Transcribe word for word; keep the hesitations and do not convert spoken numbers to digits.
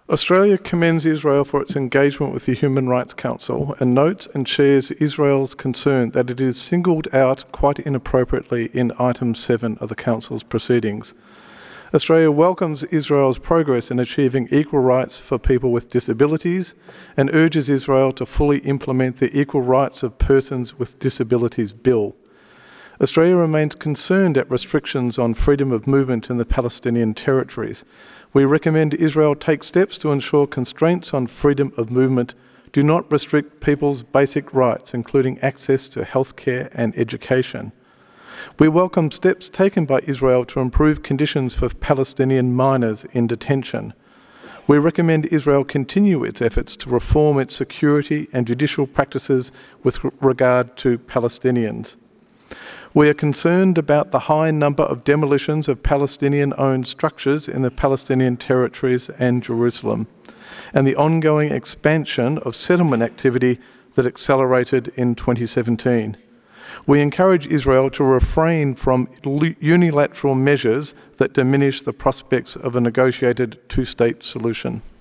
Australia commends Israel for its engagement with the Human Rights Council and notes and shares Israel's concern that it is singled out quite inappropriately in item seven of the Council's proceedings. Australia welcomes Israel's progress in achieving equal rights for people with disabilities and urges Israel to fully implement the Equal Rights of Persons with Disabilities Bill. Australia remains concerned at restrictions on freedom of movement in the Palestinian territories. We recommend Israel take steps to ensure constraints on freedom of movement do not restrict people's basic rights, including access to healthcare and education. We welcome steps taken by Israel to improve conditions for Palestinian minors in detention. We recommend Israel continue its efforts to reform its security and judicial practices with regard to Palestinians. We are concerned about the high number of demolitions of Palestinian-owned structures in the Palestinian territories and Jerusalem, and the ongoing expansion of settlement activity that accelerated in twenty seventeen. We encourage Israel to refrain from unilateral measures that diminish the prospects of a negotiated two-state solution.